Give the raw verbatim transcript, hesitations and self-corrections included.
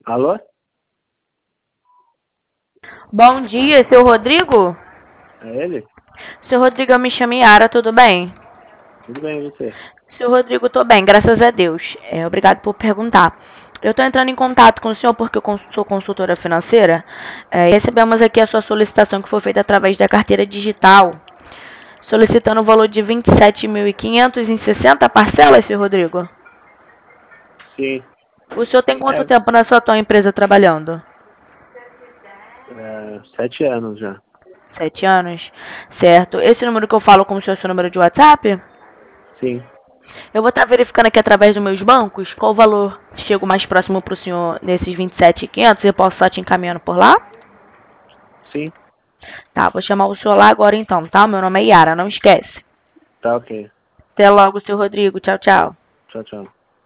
Alô? Bom dia, seu Rodrigo? É ele? Seu Rodrigo, eu me chamo Yara, tudo bem? Tudo bem, e você? Seu Rodrigo, tô bem, graças a Deus. É, obrigado por perguntar. Eu estou entrando em contato com o senhor porque eu cons- sou consultora financeira. É, e recebemos aqui a sua solicitação que foi feita através da carteira digital, solicitando o valor de vinte e sete mil e quinhentos em sessenta parcelas, seu Rodrigo. Sim. O senhor tem quanto É, tempo na sua atual empresa trabalhando? é, sete anos já. Sete anos? Certo. Esse número que eu falo como se fosse o número de WhatsApp? Sim. Eu vou estar verificando aqui através dos meus bancos qual o valor que chega mais próximo para o senhor nesses vinte e sete mil e quinhentos. Eu posso estar te encaminhando por lá? Sim. Tá, vou chamar o senhor lá agora então, tá? Meu nome é Yara, não esquece. Tá ok. Até logo, seu Rodrigo. Tchau, tchau. Tchau, tchau.